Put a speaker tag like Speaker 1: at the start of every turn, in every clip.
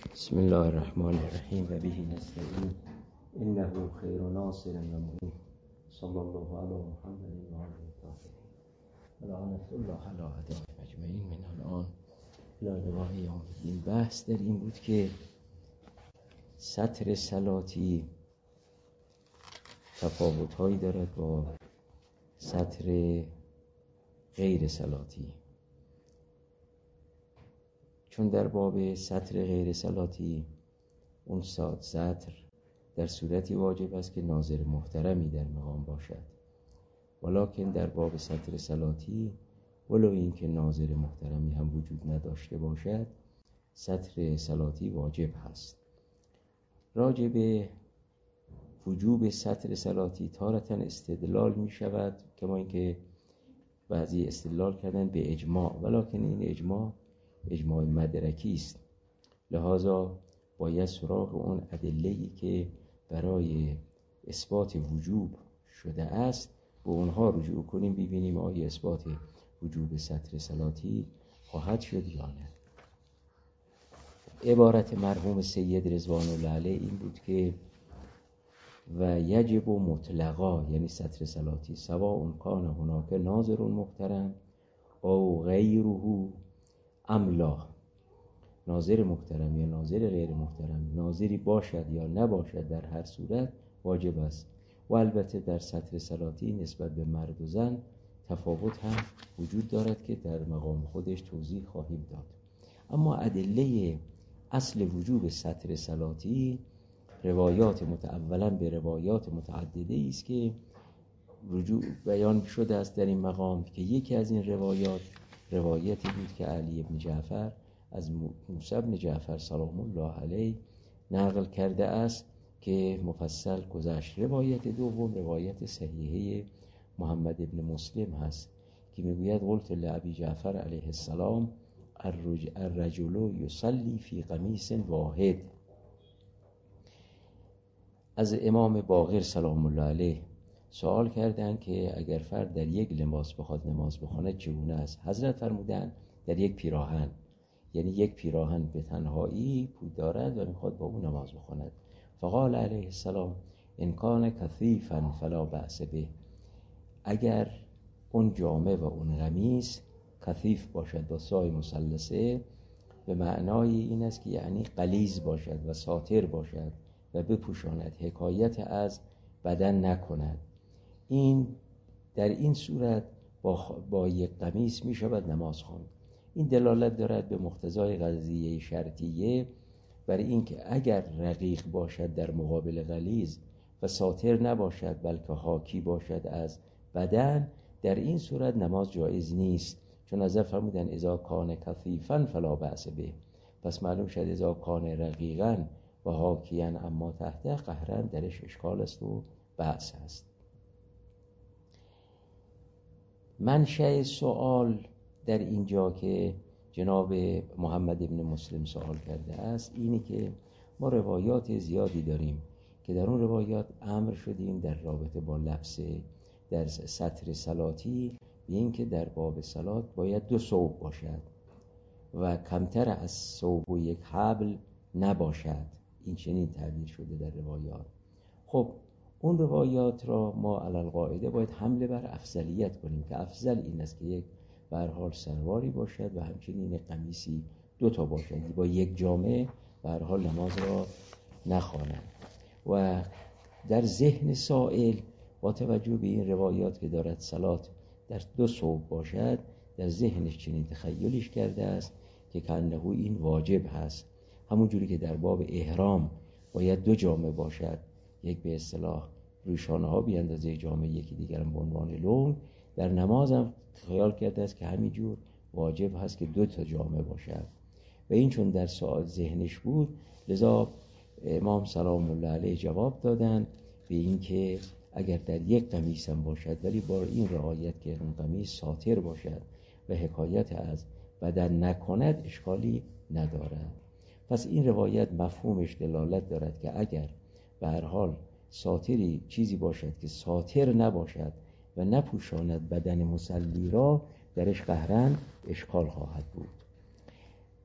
Speaker 1: بسم الله الرحمن الرحیم و به نستعین انه خیر ناصر و معین صلی الله علی محمد و آله الطاهرین و لعنة الله علی اعدائهم اجمعین من الان الی لقاء یوم الدین. بحث در این بود که سطر صلاتی تفاوت‌هایی دارد با سطر غیر صلاتی، چون در باب سطر غیر صلاتی اون سطر در صورتی واجب است که ناظر محترمی در مقام باشد، ولکن در باب سطر صلاتی ولو این که ناظر محترمی هم وجود نداشته باشد سطر صلاتی واجب هست. راجع به وجوب سطر صلاتی تارة استدلال می شود، کما اینکه بعضی استدلال کردن به اجماع، ولکن این اجماع مدرکی است، لذا باید سراغ اون ادله‌ای که برای اثبات وجوب شده است به اونها رجوع کنیم، ببینیم آیا اثبات وجوب سطر صلاتی خواهد شد یا نه. عبارت مرحوم سید رضوان الله علیه این بود که و یجب مطلقا، یعنی سطر صلاتی سواء کان هناک ناظر محترم او غیره ام لا، ناظر محترم یا ناظر غیر محترم، ناظری باشد یا نباشد، در هر صورت واجب است. و البته در سطر صلاتی نسبت به مرد و زن تفاوت هم وجود دارد که در مقام خودش توضیح خواهیم داد. اما ادله اصل وجوب سطر صلاتی اولا به روایات متعدده است که رجوع بیان شده است در این مقام، که یکی از این روایتی بود که علی بن جعفر از موسی بن جعفر سلام الله علیه نقل کرده است که مفصل گذشت. روایت دوم روایت صحیحه محمد بن مسلم هست که میگوید قلت لابی جعفر علیه السلام الرجل یصلی فی قمیص واحد. از امام باقر سلام الله علیه سوال کردند که اگر فرد در یک لباس بخواد نماز بخواند چگونه است؟ حضرت فرمودند در یک پیراهن، یعنی یک پیراهن به تنهایی پود دارد و میخواد با اون نماز بخواند. فقال علیه السلام ان کان کثیفا فلا بأس به، اگر اون جامه و اون قمیص کثیف باشد با سای مثلثه، به معنای این است که یعنی غلیظ باشد و ساتر باشد و بپوشاند، حکایت از بدن نکند، این در این صورت با یک قمیص می شود نماز خواند. این دلالت دارد به مقتضای قضیه شرطیه برای اینکه اگر رقیق باشد در مقابل غلیظ و ساتر نباشد بلکه حاکی باشد از بدن، در این صورت نماز جایز نیست، چون حضرت فرمودن اذا کان کثیفا فلا بأس به. پس معلوم شد اذا کان رقیقا و حاکیا اما تحت قهرن درش اشکال است و بأس است. منشأ سوال در اینجا که جناب محمد ابن مسلم سوال کرده است اینی که ما روایات زیادی داریم که در اون روایات امر شدیم در رابطه با لبس در سطر صلاتی به این که در باب صلات باید 2 ثوب باشد و کمتر از ثوب و 1 حبل نباشد، این چنین تعبیر شده در روایات. خب اون روایات را ما علی القاعده باید حمله بر افضلیت کنیم که افضل این است که یک به هر حال سرواری باشد و همچنین قمیصی 2 تا باشد، با یک جامه به هر حال نماز را نخوانند. و در ذهن سائل با توجه به این روایات که دارد صلات در 2 ثوب باشد، در ذهنش چنین تخیلش کرده است که کانه این واجب هست، همون جوری که در باب احرام باید 2 جامه باشد، یک به اصطلاح روی شانه ها بیاندازه جامه، یکی دیگر هم به عنوان لنگ، در نماز هم خیال کرده است که همینجور واجب هست که 2 تا جامه باشد. و این چون در سوال ذهنش بود، لذا امام سلام الله علیه جواب دادند به این که اگر در یک قمیص هم باشد ولی با این رعایت که اون قمیص ساتر باشد و حکایت از بدن نکند اشکالی ندارد. پس این روایت مفهومش دلالت دارد که اگر به هر حال ساتری چیزی باشد که ساتر نباشد و نپوشاند بدن مصلی را، درش قهرن اشکال خواهد بود.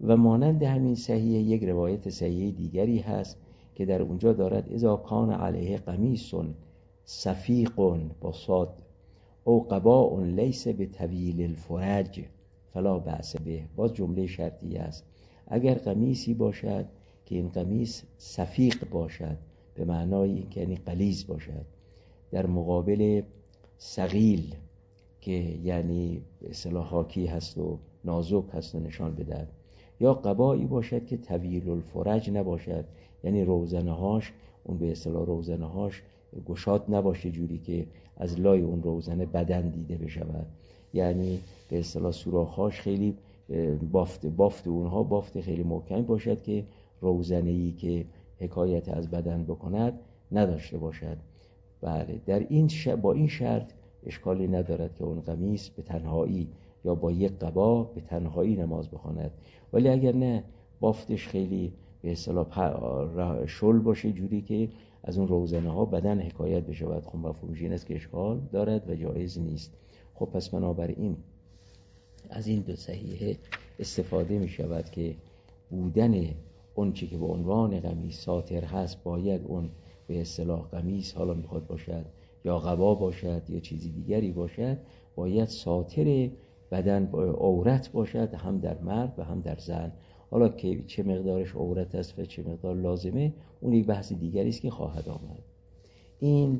Speaker 1: و مانند همین صحیح یک روایت صحیح دیگری هست که در اونجا دارد اذا کان علیه قمیص صفیق با صاد او قباء لیس بطویل الفرج فلا بأس به. باز جمله شرطی است، اگر قمیصی باشد که این قمیص صفیق باشد، به معنای این که یعنی غلیظ باشد، در مقابل ثقیل که یعنی به اصطلاح حاکی هست و نازک هست و نشان بدهد، یا قبایی باشد که طویل الفرج نباشد، یعنی روزنه‌هاش اون به اصطلاح روزنه‌هاش گشاد نباشه جوری که از لای اون روزنه بدن دیده بشود، یعنی به اصطلاح سوراخ‌هاش خیلی بافت اونها بافت خیلی محکم باشد که روزنه‌ای که حکایت از بدن بکند نداشته باشد. بله، در این با این شرط اشکالی ندارد که اون قمیص به تنهایی یا با یک قبا به تنهایی نماز بخواند. ولی اگر نه بافتش خیلی به اصطلاح شل باشه جوری که از اون روزنه ها بدن حکایت بشود، خب مفهومش این است که اشکال دارد و جایز نیست. خب پس بنابراین از این دو صحیحه استفاده می شود که بودن اون چی که به عنوان قمیص ساتر هست باید اون به اصطلاح قمیص حالا میخواد باشد یا قبا باشد یا چیزی دیگری باشد، باید ساتر بدن عورت باشد، هم در مرد و هم در زن. حالا که چه مقدارش عورت است و چه مقدار لازمه اون یک بحث دیگری است که خواهد آمد. این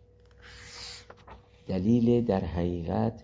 Speaker 1: دلیل در حقیقت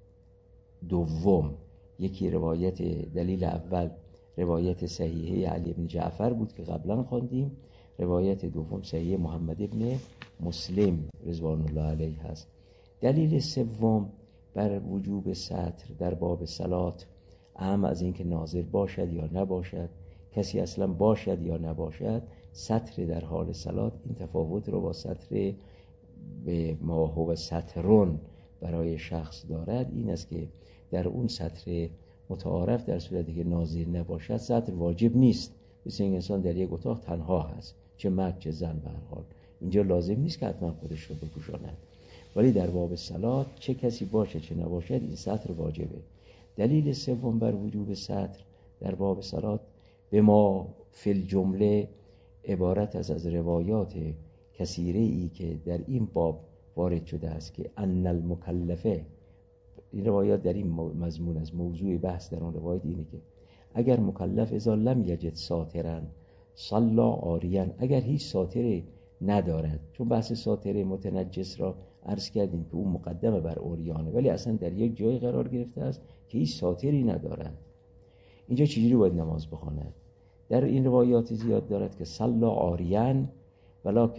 Speaker 1: دوم. یکی روایت دلیل اول روایت صحیحه علی بن جعفر بود که قبلا خواندیم، روایت دوم صحیح محمد بن مسلم رضوان الله علیه هست. دلیل سوم بر وجوب ستر در باب صلات، اهم از این که ناظر باشد یا نباشد، کسی اصلا باشد یا نباشد، ستر در حال صلات این تفاوت رو با ستر به ما هو سترون برای شخص دارد، این است که در اون ستر متعارف در صورتی که ناظر نباشد ستر واجب نیست، مثل این انسان در یک اتاق تنها هست، چه مرد چه زن به هر حال، اینجا لازم نیست که حتما خودش رو بپوشاند. ولی در باب صلات چه کسی باشه چه نباشد این ستر واجبه. دلیل سوم بر وجوب ستر در باب صلات به ما فی الجمله عبارت از روایات کثیره ای که در این باب وارد شده است که ان المکلفه، این روایات در این مضمون از موضوع بحث در اون روایت اینه که اگر مکلف اذا لم یجد ساترا صلا عاریا، اگر هیچ ساتری ندارد، چون بحث ساتر متنجس را عرض کردیم که اون مقدمه بر عریانه، ولی اصلا در یک جای قرار گرفته است که هیچ ساتری ندارد، اینجا چجوری باید نماز بخواند؟ در این روایات زیاد دارد که صلا عاریا ولکن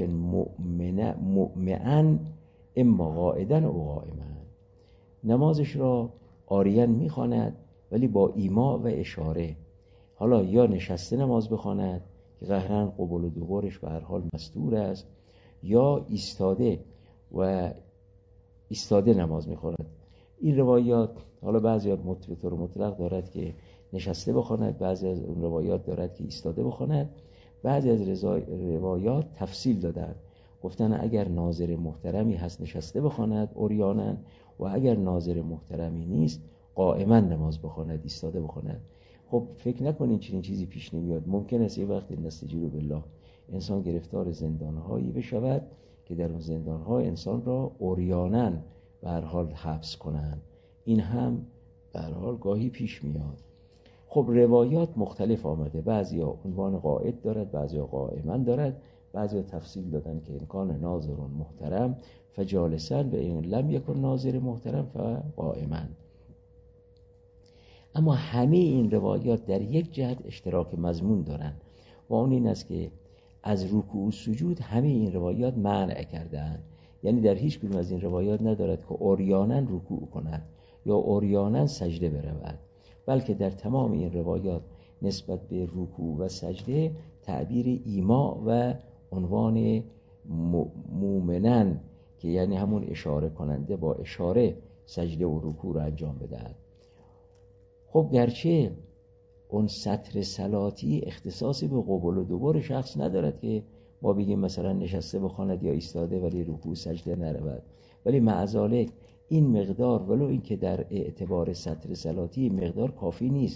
Speaker 1: مؤمعا اما قاعدا او قائما، نمازش را عاریان میخواند ولی با ایما و اشاره، حالا یا نشسته نماز بخواند که قهرن قبول و دوبارش به هر حال مستور است، یا ایستاده و ایستاده نماز میخواند. این روایات حالا بعضی به طور مطلق دارد که نشسته بخواند، بعضی از اون روایات دارد که ایستاده بخواند، بعضی از روایات تفصیل دادن، گفتن اگر ناظر محترمی هست نشسته بخواند عریانا، و اگر ناظر محترمی نیست قائما نماز بخواند، ایستاده بخواند. خب فکر نکنین چنین چیزی پیش نمیاد، ممکن است یه وقت نستجیروا بالله انسان گرفتار زندانهایی بشود که در اون زندانها انسان را عریانا به هر حال حبس کنند، این هم به هر حال گاهی پیش میاد. خب روایات مختلف آمده، بعضیا عنوان قائد دارد، بعضیا قائما دارد، بعضیا تفصیل دادن که امکان ناظر محترم فجالسا و این لم یکن ناظر محترم فقائما. اما همه این روایات در یک جهت اشتراک مضمون دارند و اون این است که از رکوع و سجود همه این روایات منع کرده‌اند، یعنی در هیچ کدوم از این روایات ندارد که عریانا رکوع کند یا عریانا سجده برود، بلکه در تمام این روایات نسبت به رکوع و سجده تعبیر ایما و عنوان مومنن که یعنی همون اشاره کننده با اشاره سجده و رکوع رو انجام بدهد. خب گرچه اون سطر صلاتی اختصاصی به قبول و دوبار شخص ندارد که ما بگیم مثلا نشسته بخواند یا ایستاده ولی رکوع سجده نرود، ولی معذالک این مقدار ولو این که در اعتبار سطر صلاتی مقدار کافی نیست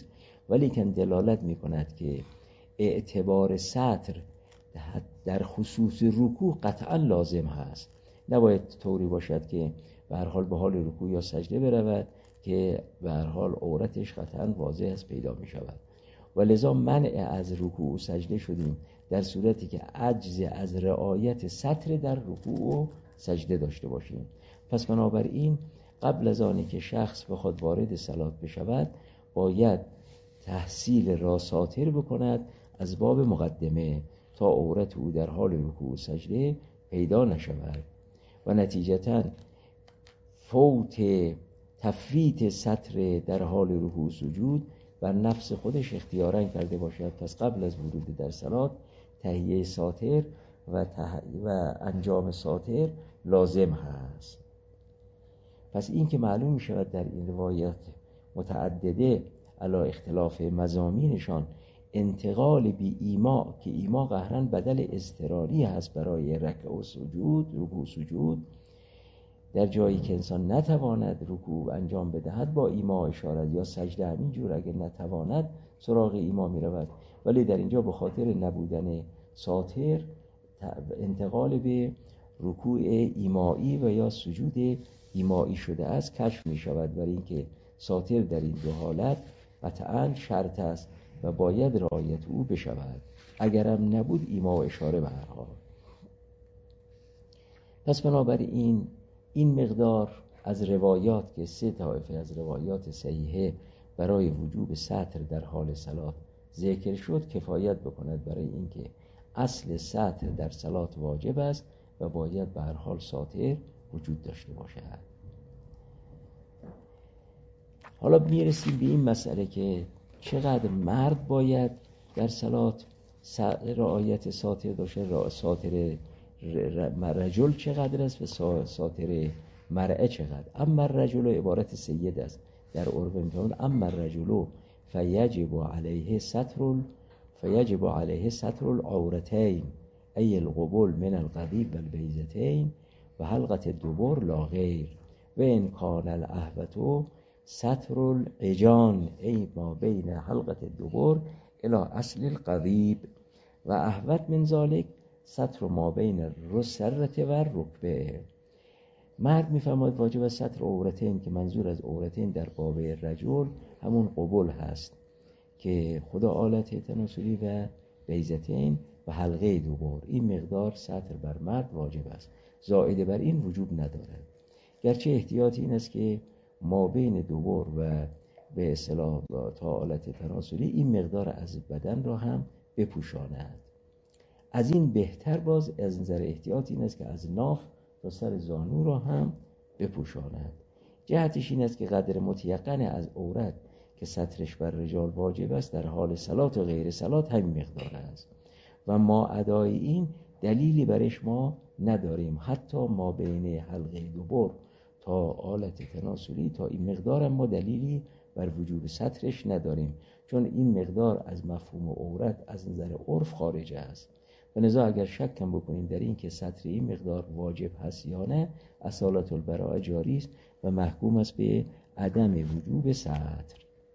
Speaker 1: ولیکن دلالت میکند که اعتبار سطر در خصوص رکوع قطعا لازم هست. نباید طوری باشد که به هر حال به حال رکوع یا سجده برود که به هر حال عورتش قطعا واضح است پیدا می شود و لذا منع از رکوع و سجده شدیم در صورتی که عجز از رعایت سطر در رکوع و سجده داشته باشیم. پس بنابراین قبل از آنی که شخص بخواد وارد صلات بشود باید تحصیل را ساتر بکند از باب مقدمه تا عورت او در حال رکوع و سجده پیدا نشود و نتیجتاً فوت تفویت سطر در حال رکوع و سجود بر نفس خودش اختیاراً کرده باشد. پس قبل از ورود در صلات تهیه ساتر و انجام ساتر لازم هست. پس این که معلوم می شود در این روایات متعدده علی اختلاف مضامینشان انتقال بی ایما که ایما قهرن بدل اضطراری هست برای رکوع و سجود در جایی که انسان نتواند رکوع انجام بدهد با ایما اشارت یا سجده همینجور اگر نتواند سراغ ایما می رود، ولی در اینجا به خاطر نبودن ساتر انتقال به رکوع ایمایی و یا سجود ایمایی شده است کشف می شود، برای اینکه ساتر در این دو حالت قطعاً شرط است و باید رعایت او بشود، اگرم نبود ایما و اشاره به هر حال. پس بنابراین این مقدار از روایات که 3 طایفه از روایات صحیحه برای وجوب سطر در حال صلات ذکر شد کفایت بکند برای اینکه اصل سطر در صلات واجب است و باید به هر حال ساتر وجود داشته باشد. حالا میرسیم به این مسئله که چقدر مرد باید در صلات رعایت ساتر داشته، ساتر رجل چقدر است و ساتر مرأه چقدر. اما الرجل عبارت سید است در عرف میفهمون اما الرجل فیجب علیه ستر العورتین ای القبول من القضیب و البیضتین و حلقة الدبر لا غیر و ان کان الاهوة ستر العجان ای ما بین حلقة الدبر الى اصل القضیب و اهوت من ذلك ستر ما بین الرسرة و الرکبه. مرد میفرماید واجب است ستر عورتین که منظور از عورتین در باب رجل همون قبول هست که خدا آلت تناسلی و بیضتین و حلقه دبر، این مقدار ستر بر مرد واجب است، زائد بر این وجوب ندارد. گرچه احتیاط این است که ما بین دبر و به اصطلاح تا آلت تناسلی این مقدار از بدن را هم بپوشاند. از این بهتر باز از نظر احتیاط این است که از ناف تا سر زانو را هم بپوشاند. جهتش این است که قدر متیقن از عورت که سترش بر رجال واجب است در حال صلات و غیر صلات همین مقدار است و ما ادای این دلیلی برش ما نداریم. حتی ما بین حلقه دبر تا آلت تناسلی تا این مقدار هم ما دلیلی بر وجوب سترش نداریم، چون این مقدار از مفهوم عورت از نظر عرف خارج است و لذا اگر شکم بکنیم در این که ستر این مقدار واجب هست یا نه اصالت البراءه جاری است و محکوم است به عدم وجوب ستر.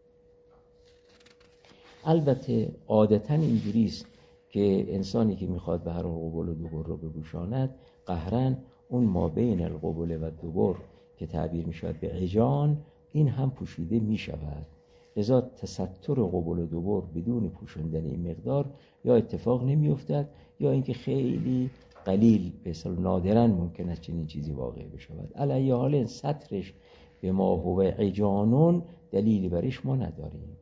Speaker 1: البته عادتاً اینجوری است که انسانی که میخواد به هر قبول و دبر رو بپوشاند قهرن اون ما بین القبول و دبر که تعبیر میشود به عجان این هم پوشیده میشود. لذا تستر قبول و دبر بدون پوشوندن این مقدار یا اتفاق نمیافتد یا اینکه خیلی قلیل به اصطلاح نادراً ممکن است چنین چیزی واقع بشود. علی حال سترش به ما هو عجانون دلیلی برش ما نداریم.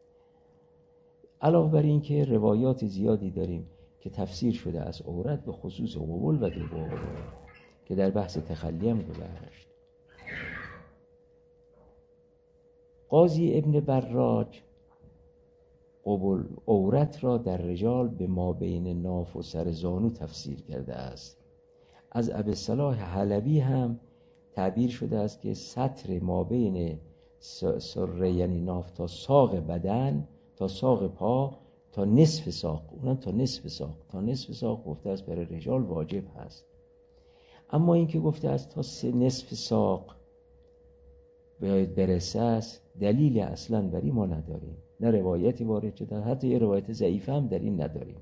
Speaker 1: علاوه بر این که روایات زیادی داریم که تفسیر شده از عورت به خصوص قبول و دبر که در بحث تخلی هم گذشت. قاضی ابن براج قبول عورت را در رجال به ما بین ناف و سر زانو تفسیر کرده است. از ابوالصلاح حلبی هم تعبیر شده است که ستر ما بین سره یعنی ناف تا ساق بدن تا ساق پا تا نصف ساق، اونم تا نصف ساق گفته است برای رجال واجب هست. اما این که گفته است تا نصف ساق باید برسه است دلیل اصلا بری ما نداریم. نه روایتی وارد شده، حتی یه روایت ضعیف هم در این نداریم.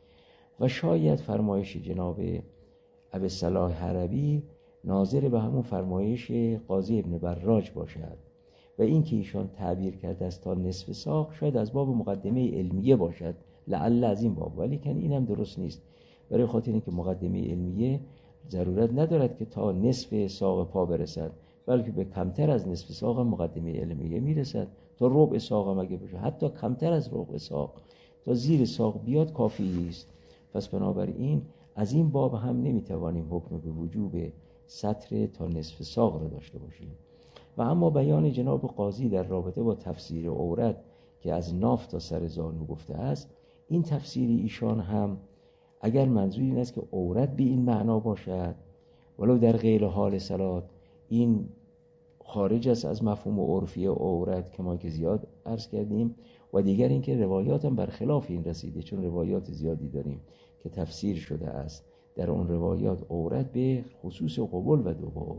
Speaker 1: و شاید فرمایش جناب ابوالصلاح حربی ناظر به همون فرمایش قاضی ابن براج باشد و این که ایشان تعبیر کرده است تا نصف ساق شاید از باب مقدمه علمیه باشد، لعل از این باب، ولی کن این هم درست نیست، برای خاطر اینکه مقدمه علمیه ضرورت ندارد که تا نصف ساق پا برسد، بلکه به کمتر از نصف ساق هم مقدمه علمیه میرسد، تا ربع ساق هم اگه بشه، حتی کمتر از ربع ساق تا زیر ساق بیاد کافی است. پس بنابراین از این باب هم نمیتوانیم حکم به وجوب سطر تا نصف ساق را داشته باشیم. و اما بیان جناب قاضی در رابطه با تفسیر عورت که از ناف تا سر زانو گفته است، این تفسیر ایشان هم اگر منظور این است که عورت به این معنا باشد ولو در غیر حال صلات، این خارج است از مفهوم عرفی عورت که ما که زیاد عرض کردیم. و دیگر این که روایات هم برخلاف این رسیده، چون روایات زیادی داریم که تفسیر شده است در اون روایات عورت به خصوص قبول و دبر.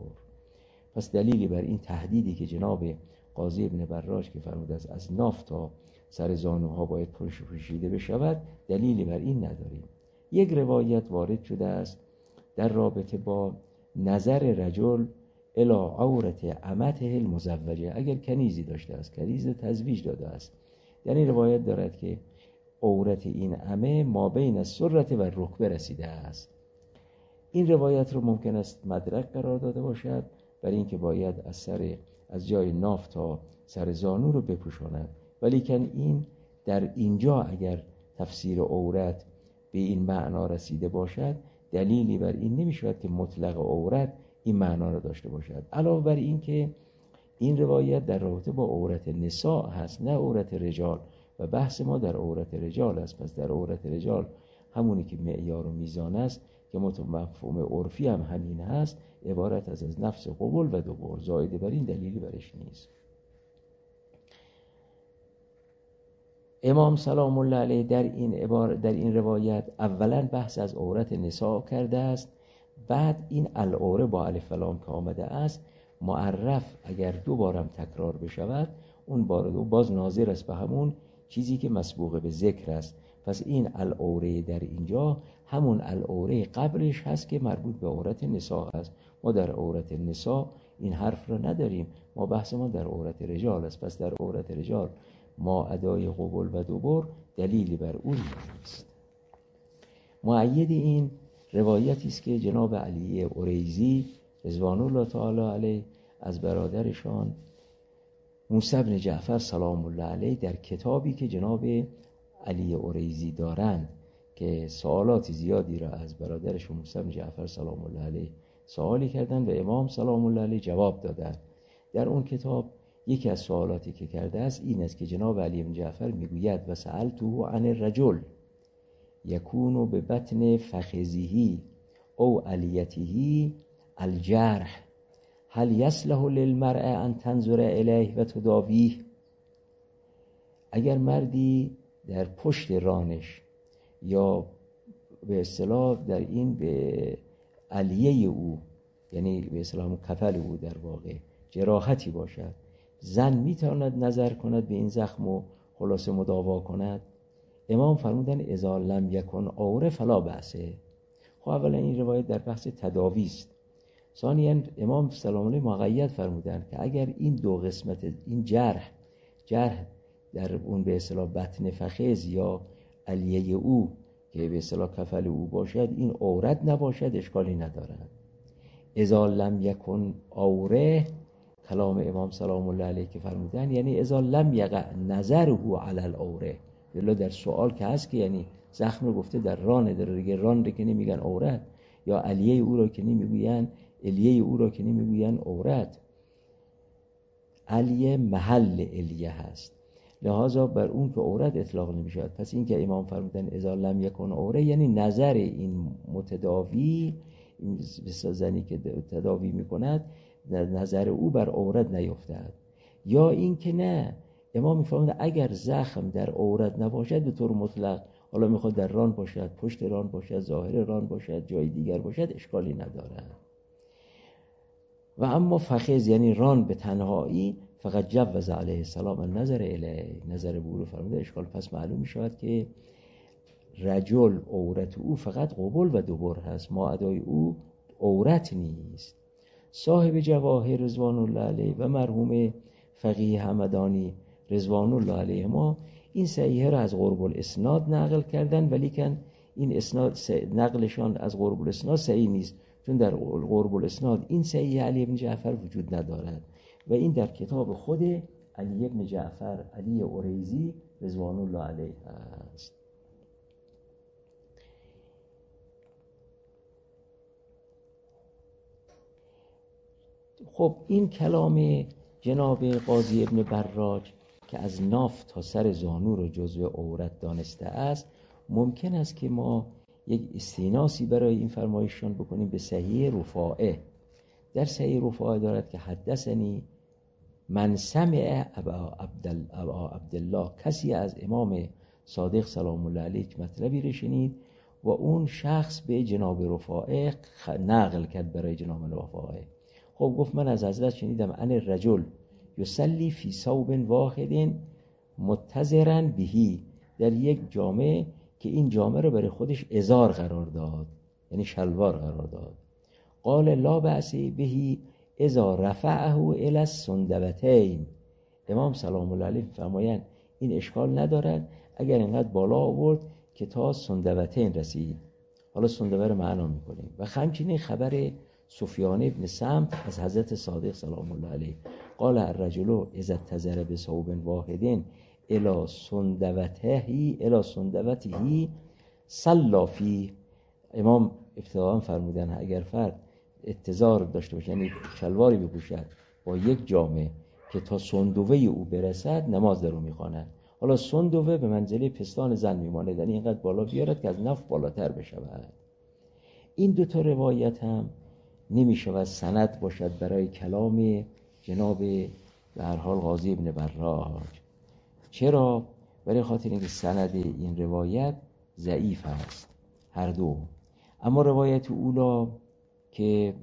Speaker 1: پس دلیلی بر این تهدیدی که جناب قاضی ابن براج که فرموده است از ناف تا سر زانوها باید پوشیده بشود، دلیلی بر این نداریم. یک روایت وارد شده است در رابطه با نظر رجل الی عورت امته المزوجه، اگر کنیزی داشته است، کنیز تزویج داده است، در این روایت دارد که عورت این امه ما بین السرة و الرکبه رسیده است. این روایت رو ممکن است مدرک قرار داده باشد برای اینکه باید از جای ناف تا سر زانو رو بپوشاند، ولیکن این در اینجا اگر تفسیر عورت به این معنا رسیده باشد، دلیلی بر این نمیشود که مطلق عورت این معنا رو داشته باشد. علاوه بر این که این روایت در رابطه با عورت نساء هست، نه عورت رجال، و بحث ما در عورت رجال است. پس در عورت رجال همونی که معیار و میزان است که مفهوم عرفی هم همین هست، عبارت از نفس قبول و دبر، زائد بر این دلیلی برش نیست. امام سلام الله علیه در این روایت اولا بحث از عورت نساء کرده است، بعد این العوره با الف و لام که آمده است معرف اگر دو بارم تکرار بشود، اون بار دو باز ناظر است به همون چیزی که مسبوق به ذکر است. پس این العوره در اینجا همون العوره قبلش هست که مربوط به عورت نساء است. ما در عورت نساء این حرف را نداریم، ما بحث ما در عورت رجال است. پس در عورت رجال ما ادای قبول و دبر دلیلی بر اون نیست. مؤید این روایتی است که جناب علی اوریزی رضوان الله تعالی علیه از برادرشان موسی بن جعفر سلام الله علیه در کتابی که جناب علی اوریزی دارند که سوالات زیادی را از برادرشون موسی بن جعفر سلام الله علیه سوالی کردند و امام سلام الله علیه جواب دادند. در اون کتاب یکی از سوالاتی که کرده است این است که جناب علی بن جعفر میگوید و سألته عن الرجل یکون به بطن فخذه او علیته الجرح هل یصلح للمرأة ان تنظر الیه و تداویه. اگر مردی در پشت رانش یا به اصطلاح در این به علیه او، یعنی به اصطلاح کفل او در واقع جراحتی باشد، زن میتواند نظر کند به این زخم و خلاصه مداوا کند؟ امام فرمودن اذا لم یکن عوره فلا بأسه. خب اولا این روایت در بحث تداوی است. ثانیاً امام سلام علیه مقید فرمودن که اگر این دو قسمت این جرح در اون به اصطلاح بطن فخذ یا علیه او که به اصطلاح کفل او باشد این عورت نباشد، اشکالی ندارد. اذا لم یکن عوره، کلام امام سلام الله علیه که فرمودن یعنی اذا لم یقع نظره علی العوره، بلا در سوال که هست که یعنی زخم رو گفته در ران، در دیگه ران رو که نمیگن عورت، یا علیه او رو که نمیگوین الیه او رو که نمیگوین عورت، علیه محل الیه هست، لحاظا بر اون که عورت اطلاق نمیشود. پس این که امام فرمودن اذا لم یکن عوره یعنی نظر این متداوی، این زنی که تداوی میکند نظر او بر عورت نیفتد. یا این که نه، امام میفرماید اگر زخم در عورت نباشد به طور مطلق، حالا میخواد در ران باشد، پشت ران باشد، ظاهر ران باشد، جای دیگر باشد، اشکالی ندارد. و اما فخذ یعنی ران به تنهایی، فقط جوز علیه السلام النظر الیه، نظر به او رو فرموده اشکال. پس معلوم می شود که رجل عورت او فقط قبل و دبر هست، ماعدای او عورت نیست. صاحب جواهر رضوان الله علیه و مرحوم فقیه همدانی رضوان الله علیه ما این صحیحه را از قرب الاسناد نقل کردن، ولیکن این اسناد نقلشان از قرب الاسناد صحیح نیست، چون در قرب الاسناد این صحیح علی بن جعفر وجود ندارد و این در کتاب خود علی بن جعفر علی اوریزی رضوان الله علیه است. خب این کلام جناب قاضی ابن براج که از ناف تا سر زانو رو جزو عورت دانسته است، ممکن است که ما یک استیناسی برای این فرمایششان بکنیم به صحیح رفاعه. در صحیح رفاعه دارد که حدثنی من سمع ابا عبدالله، کسی از امام صادق سلام الله علیه مطلبی رو شنید و اون شخص به جناب رفاعه نقل کرد برای جناب رفاعه. خب گفت من از حضرت شنیدم ان الرجل یصلی فی ثوب واحد متزرا بهی، در یک جامه که این جامه رو برای خودش ازار قرار داد، یعنی شلوار قرار داد. قال لا بأس بهی اذا رفعه الی السندوتین، امام سلام الله علیه فرمایند این اشکال ندارد اگر اینقدر بالا آورد که تا سندوتین رسید. حالا سندوه رو معنا میکنیم. و همچنین خبر سفیان ابن سمت از حضرت صادق سلام الله علیه قال الرجل اذا اتزر بثوب واحد الی سندوته صلی فیه. امام ابتداء فرمودن اگر فرد اتزار داشته باشه، یعنی شلواری بپوشد با یک جامه که تا سندوه او برسد، نماز در او میخواند. حالا سندوه به منزله پستان زن میماند، یعنی اینقدر بالا بیارد که از نف بالاتر بشود. این دو تا روایت هم نمیشود سند باشد برای کلام جناب به هر حال قاضی ابن براج. چرا؟ برای خاطر اینکه سند این روایت ضعیف است هر دو. اما روایت اولا که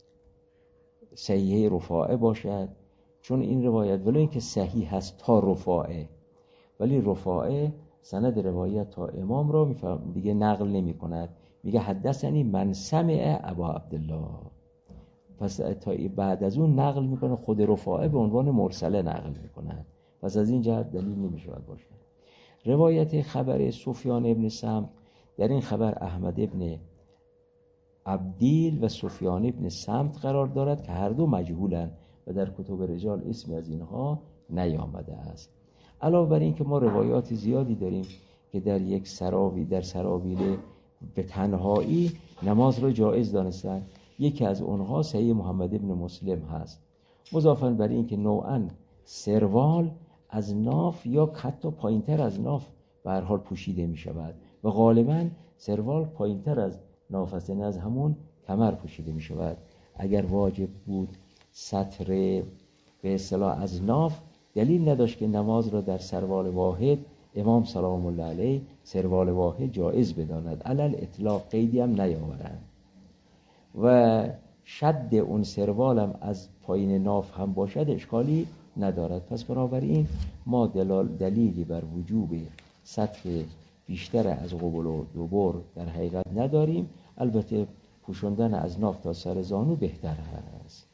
Speaker 1: صحیحه رفاعه باشد، چون این روایت ولی اینکه صحیح هست تا رفاعه، ولی رفاعه سند روایت تا امام را دیگه نقل نمی کند، میگه حدثنی من سمع ابا عبدالله، پس تا بعد از اون نقل میکنه خود رفاعه به عنوان مرسله نقل میکنه، پس از این جهت دلیل نمیشود باشه. روایت خبر سفیان ابن سمت، در این خبر احمد ابن عبدیل و سفیان ابن سمت قرار دارد که هر دو مجهولند و در کتب رجال اسمی از اینها نیامده است. علاوه بر این که ما روایات زیادی داریم که در یک سراویل به تنهایی نماز را جایز دانستند. یکی از اونها صحیح محمد ابن مسلم هست. مضافاً بر این که نوعاً سروال از ناف یا حتی پایینتر از ناف به هر حال پوشیده می شود و غالباً سروال پایینتر از ناف است، یعنی از همون کمر پوشیده می شود. اگر واجب بود ستر به اصطلاح از ناف، دلیل نداشت که نماز را در سروال واحد امام سلام الله علیه سروال واحد جایز بداند، علل اطلاق قیدی هم نیاورند. و شد اون سروالم از پایین ناف هم باشد اشکالی ندارد. پس بنابراین ما دلیلی بر وجوب سطر بیشتر از قبل و دبر در حقیقت نداریم. البته پوشوندن از ناف تا سر زانو بهتر هست.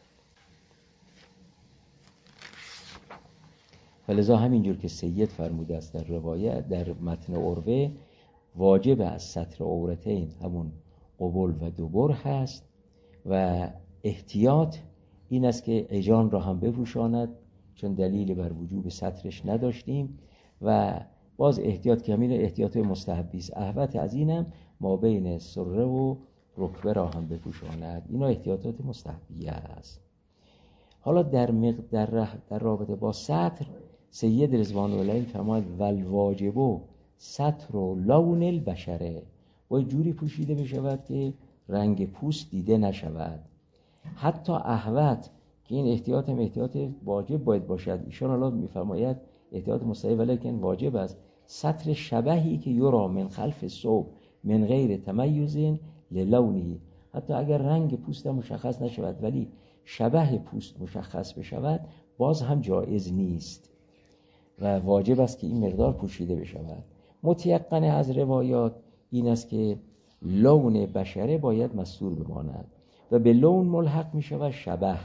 Speaker 1: فلذا همینجور که سید فرموده است در روایت در متن عروه، واجب از سطر عورتین همون قبل و دبر هست و احتیاط این است که عجان را هم بپوشاند، چون دلیل بر وجوب سطرش نداشتیم. و باز احتیاط که همین احتیاط مستحبی است، احوط از اینم ما بین سره و رکبه را هم بپوشاند. اینا احتیاطات مستحبی است. حالا در رابطه با سطر سید رضوان الله علیه فرماید والواجب سطر و لون البشره، باید جوری پوشیده بشود که رنگ پوست دیده نشود. حتی احوط که این احتیاط هم احتیاط واجب باید باشد، ایشان الله میفرماید احتیاط مستحب ولیکن واجب است. سطر شبهی که یرا من خلف ثوب من غیر تمیز للونه، حتی اگر رنگ پوست مشخص نشود ولی شبه پوست مشخص بشود، باز هم جایز نیست و واجب است که این مقدار پوشیده بشود. متیقن از روایات این است که لون بشره باید مستور بماند و به لون ملحق می شود شبه.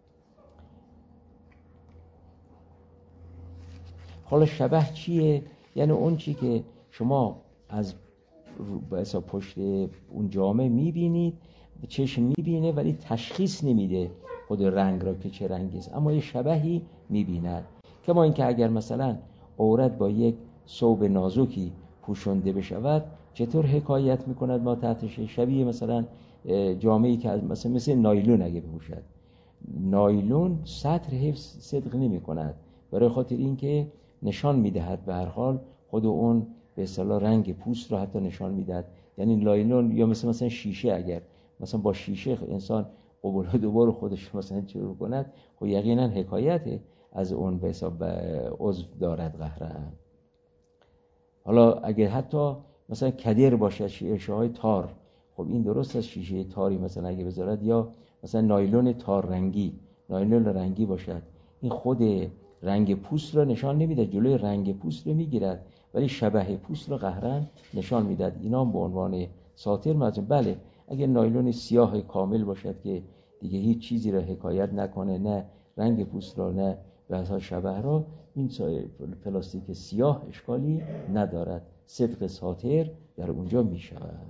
Speaker 1: حالا شبه چیه؟ یعنی اون چی که شما از پشت اون جامه میبینید، چشم میبینه ولی تشخیص نمیده خود رنگ را که چه رنگی است، اما یه شبهی میبیند. کما اینکه اگر مثلا عورت با یک ثوب نازکی پوشانده بشود، چطور حکایت میکند ما تحتش؟ شبیه مثلا جامه‌ای که مثل نایلون اگه بپوشد، نایلون سطر حفظ صدق نمی‌کند، برای خاطر اینکه نشان میدهد به هر حال خود اون به اصطلاح رنگ پوست رو حتی نشان میدهد. یعنی نایلون یا مثلا شیشه، اگر مثلا با شیشه انسان قبول و دوبار خودش مثلا چه کند، خب یقینا حکایت از اون به حساب عضو دارد قهرن. حالا اگر حتی مثلا کدر باشد، شیشه های تار، خب این درست است شیشه تاری مثلا اگه بذارد، یا مثلا نایلون تار رنگی، نایلون رنگی باشد، این خود رنگ پوست رو نشان نمیده، جلوی رنگ پوست رو میگیرد ولی شبه پوست رو قهرن نشان میداد. اینا به عنوان ساتر مجموع. بله اگر نایلون سیاه کامل باشد که دیگه هیچ چیزی رو حکایت نکنه، نه رنگ پوست رو نه بحثا شبه رو، این پلاستیک سیاه اشکالی ندارد، صدق ساتر در اونجا می شود.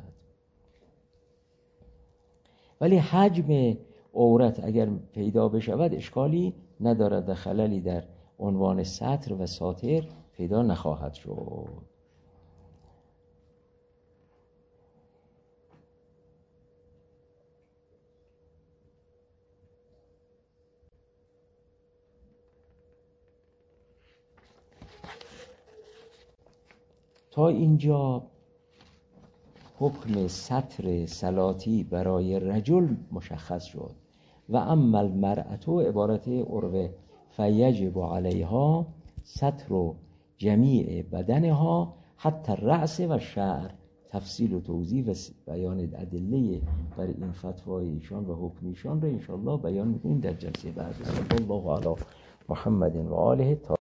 Speaker 1: ولی حجم عورت اگر پیدا بشود اشکالی ندارد و خللی در عنوان ستر و ساتر پیدا نخواهد شد. تا اینجا حکم ستر صلاتی برای رجل مشخص شد. و اما المرأة عبارت عروه فیجب علیها ستر جمیع بدنها حتی الرأس و شعر. تفصیل و توضیح و بیان ادله بر این فتوای ایشان و حکم ایشان رو انشاءالله بیان میکنیم در جلسه بعد. صلی الله علی محمد و آله.